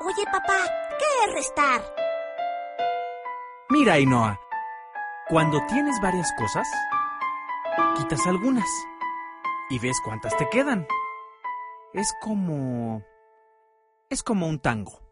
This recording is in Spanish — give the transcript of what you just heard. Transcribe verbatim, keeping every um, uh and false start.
Oye, papá, ¿qué es restar? Mira, Ainhoa, cuando tienes varias cosas, quitas algunas y ves cuántas te quedan. Es como... es como un tango.